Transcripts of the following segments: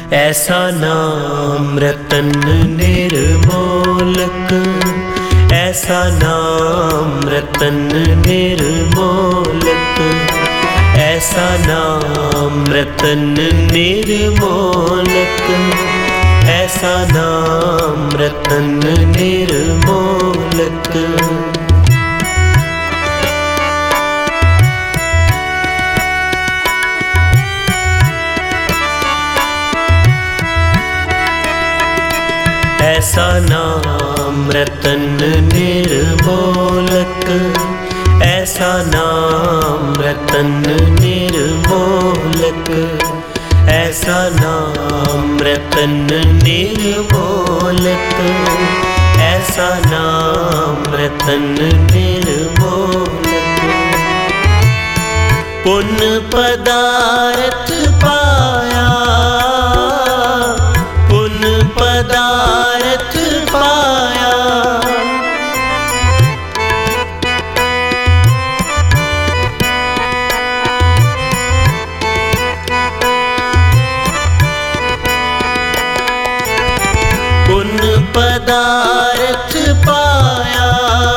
ऐसा नाम रतन निर्मोलक, ऐसा नाम रतन निर्मोलक, ऐसा नाम रतन निर्मोलक, ऐसा नाम रतन निर्मोलक। ऐसा नाम रतन निर्मोलक, ऐसा नाम रतन निर्मोलक, ऐसा नाम रतन निर्मोलक, ऐसा नाम रतन निर्मोलक। पुण्य पदार्थ पाया, पुण्य पदार्थ पाया, पुण्य पदार्थ पाया,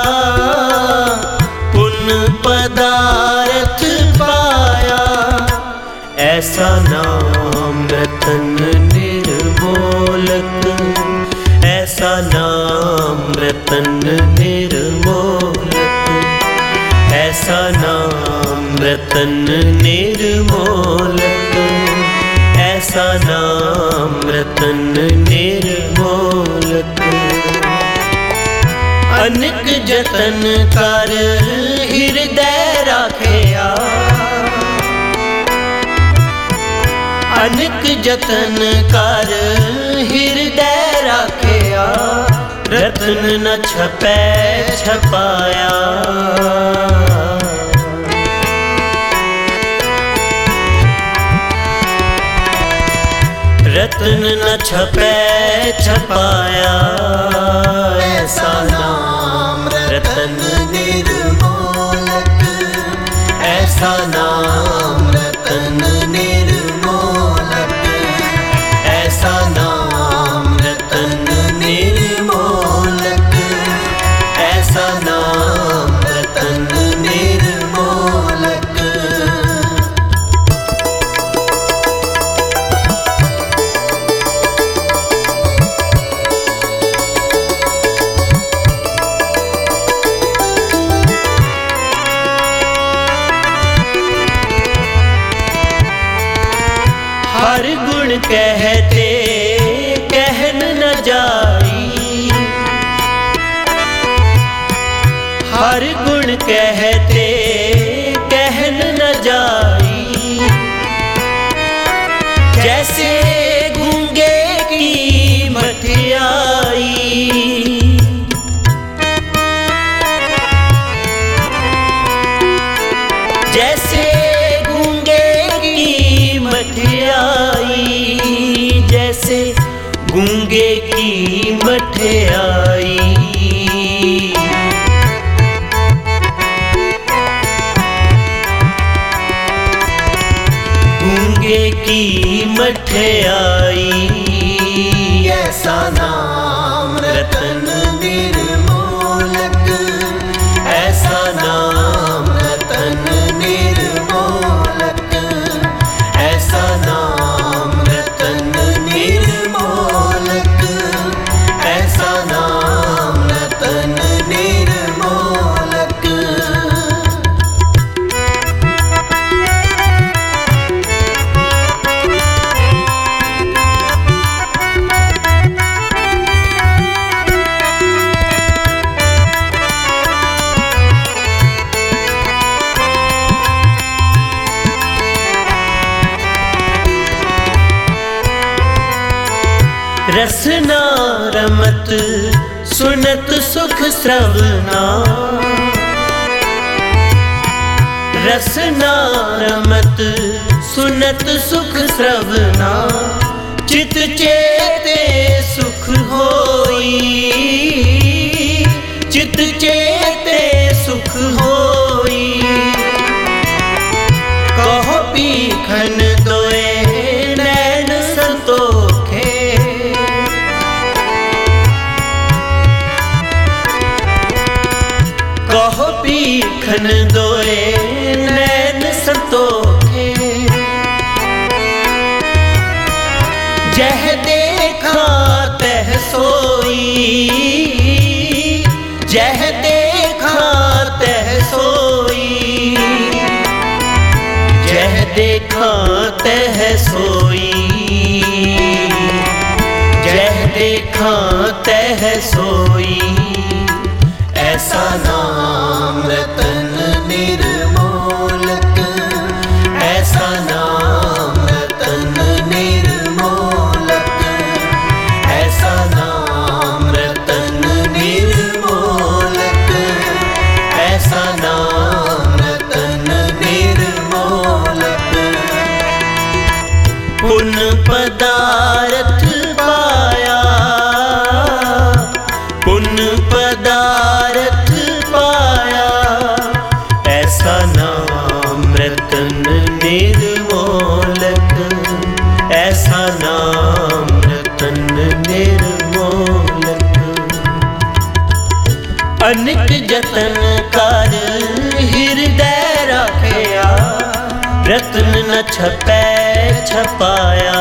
पुण्य पदार्थ पाया। ऐसा नाम रतन निर्मोलक, ऐसा नाम रतन निर्मोलक, ऐसा नाम रतन निर्मोलक, ऐसा नाम रतन निर्मोलक। अनेक जतन कर हृदय राखिया, अनेक जतन कर हृदय राखिया, रतन न छपै छपाया। रतन न छपै छपाया, ऐसा नाम रतन निर्मोलक, ऐसा नाम रतन निर्मोलक, ऐसा नाम रतन निर्मोलक, ऐसा नाम रतन निर्मोलक। हर गुण कहते कहन न जाई, हर गुण कहते कहन न जाई। जैसे गूंगे की मठियाई, जैसे गूंगे की मठियाई, जैसे गूंगे की मठियाई। गूंगे की मठियाई, ऐसा नाम रतन निर्मोलक, ऐसा नाम रतन निर्मोलक, ऐसा नाम रतन निर्मोलक, ऐसा नाम रतन निर्मोलक। रसना रमत सुनत सुख श्रवना, रसना रमत सुनत सुख श्रवना। चित चेते सुख होई, चित चेते सुख होई। कहो पीखन दोए नैन संतोष, है सोई, ऐसा नाम रतन निर्मोलक, ऐसा नाम रतन निर्मोलक, ऐसा नाम रतन निर्मोलक, ऐसा नाम रतन निर्मोलक। पुन पदारथ पाया, पुन पदारथ पाया, ऐसा नाम रतन निर्मोलक, ऐसा नाम रतन निर्मोलक। अनित जतन कर हृदय रखया, रत्न न छपै छपाया।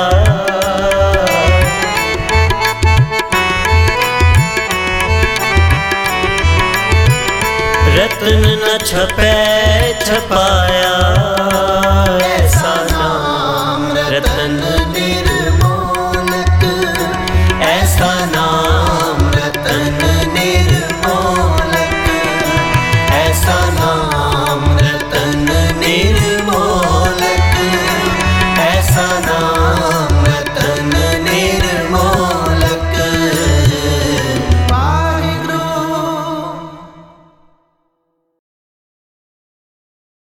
रत्न न छपै छपाया, ऐसा नाम रतन निर्मोलक, ऐसा नाम रतन निर्मोलक, ऐसा नाम रतन निर्मोलक, ऐसा